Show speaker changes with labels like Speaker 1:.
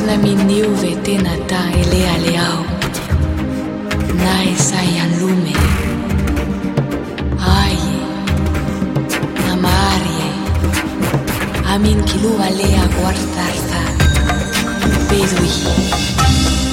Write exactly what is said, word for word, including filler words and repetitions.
Speaker 1: na miniove tena ta elealeao na esay anlome ay na mari e amin kilova le aguartarta pedui